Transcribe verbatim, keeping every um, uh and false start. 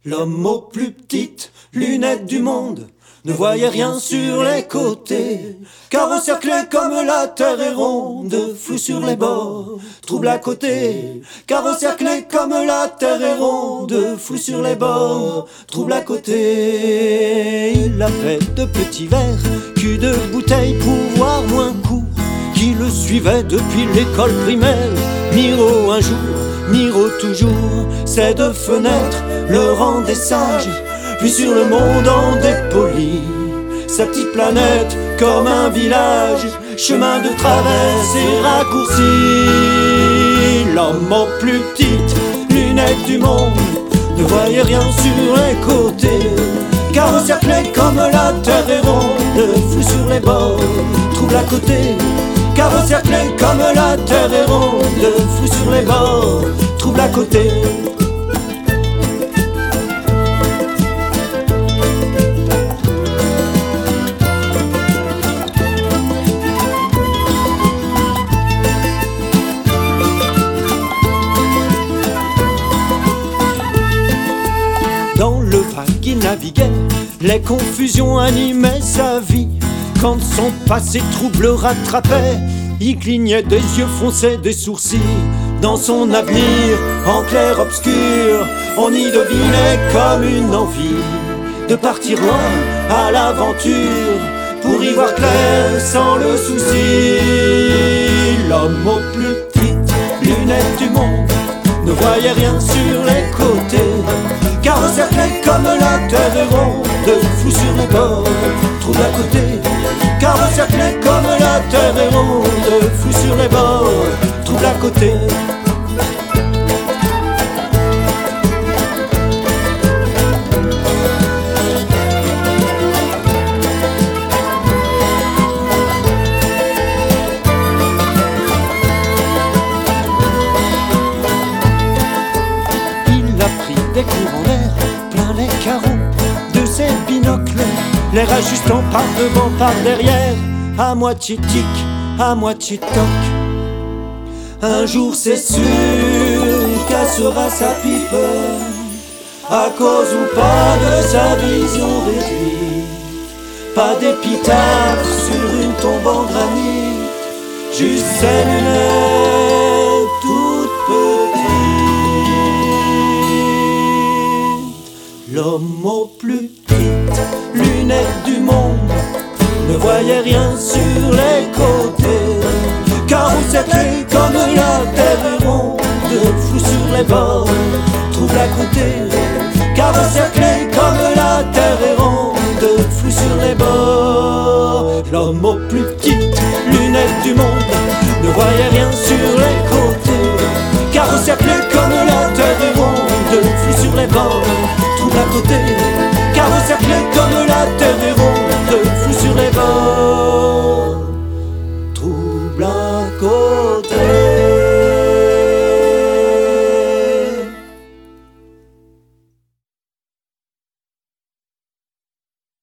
L'homme aux plus petites lunettes du monde ne voyait rien sur les côtés, car encerclé comme la terre est ronde, flou sur les bords, trouble à côté. Car encerclé comme la terre est ronde, flou sur les bords, trouble à côté. Il avait de petits verres, cul de bouteille pour voir moins court, qui le suivait depuis l'école primaire. Miro un jour, Miro toujours, ces deux fenêtres le rendaient sage, vue sur le monde en dépoli, sa petite planète comme un village, chemin de traverse et raccourci. L'homme aux plus petites lunettes du monde ne voyait rien sur les côtés, car encerclé comme la terre est ronde, flou sur les bords, trouble à côté. Car encerclé comme la terre est ronde, flou sur les bords, trouble à côté. Dans le vague il naviguait, les confusions animaient sa vie. Quand son passé trouble rattrapait, il clignait des yeux, fonçait des sourcils. Dans son avenir, en clair-obscur, on y devinait comme une envie de partir loin à l'aventure, pour y voir clair sans le souci. L'homme aux plus petites lunettes du monde ne voyait rien sur les côtés, car encerclé comme la terre est ronde, flou sur les bords, trouble à côté. Car encerclé comme la terre est ronde, flou sur les bords, trouble à côté. Il a pris des courants d'air plein les carreaux de ses binocles, l'air ajustant par devant, par derrière, à moitié tic, à moitié toc. Un jour c'est sûr, il cassera sa pipe, à cause ou pas de sa vision réduite. Pas d'épitaphe sur une tombe en granit, juste ses lunettes toutes petites. L'homme aux plus petites lunettes du monde ne voyait rien sur les côtés, car encerclé comme la terre est ronde, flou sur les bords, trouble à côté. Car encerclé comme la terre est ronde, flou sur les bords. L'homme aux plus petites lunettes du monde ne voyait rien sur les côtés, car encerclé comme la terre est ronde, flou sur les bords, trouble à côté. Car encerclé comme la terre est ronde, flou sur les bords.